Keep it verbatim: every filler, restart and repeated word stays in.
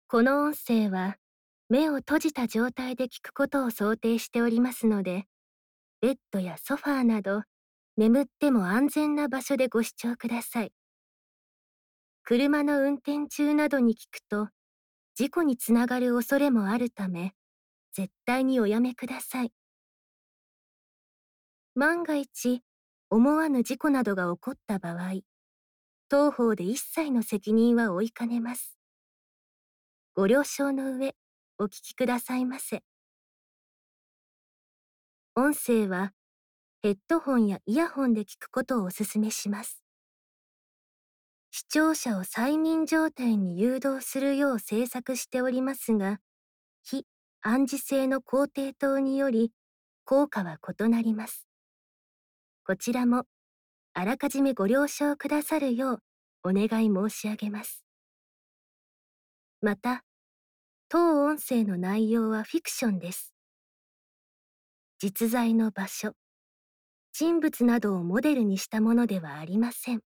この音声は、目を閉じた状態で聞くことを想定しておりますので、ベッドやソファーなど、眠っても安全な場所でご視聴ください。車の運転中などに聞くと、事故につながる恐れもあるため、絶対におやめください。万が一、思わぬ事故などが起こった場合、当方で一切の責任は負いかねます。ご了承の上、お聞きくださいませ。音声は、ヘッドホンやイヤホンで聞くことをお勧めします。視聴者を催眠状態に誘導するよう制作しておりますが、非暗示性の高低等により、効果は異なります。こちらも、あらかじめご了承くださるようお願い申し上げます。また、当音声の内容はフィクションです。実在の場所、人物などをモデルにしたものではありません。